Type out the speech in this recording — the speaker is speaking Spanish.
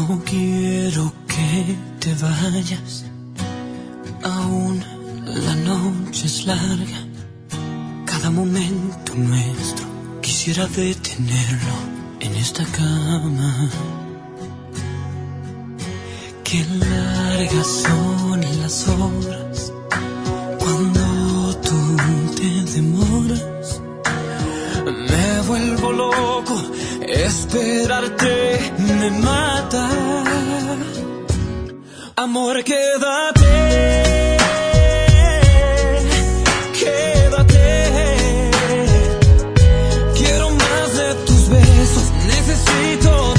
No quiero que te vayas, aún la noche es larga. Cada momento nuestro quisiera detenerlo en esta cama. Qué largas son las horas cuando tú te demoras. Me vuelvo loco, esperarte me mata. Amor, quédate, quédate. Quiero más de tus besos, necesito